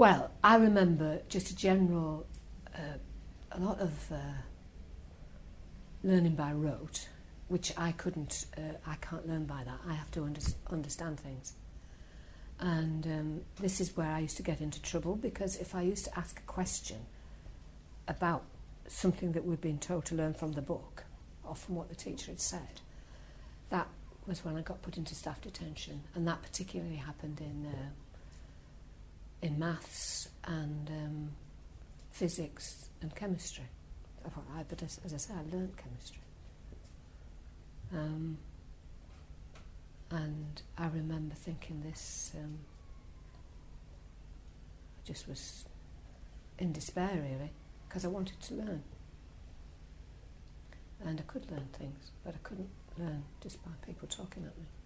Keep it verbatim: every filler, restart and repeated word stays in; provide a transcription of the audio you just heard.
Well, I remember just a general, uh, a lot of uh, learning by rote, which I couldn't, uh, I can't learn by that. I have to under understand things. And um, this is where I used to get into trouble, because if I used to ask a question about something that we'd been told to learn from the book, or from what the teacher had said, that was when I got put into staff detention. And that particularly happened in uh, in maths and um, physics and chemistry. I, but as, as I say, I learned chemistry. Um, and I remember thinking this, um, I just was in despair really, because I wanted to learn. And I could learn things, but I couldn't learn just by people talking at me.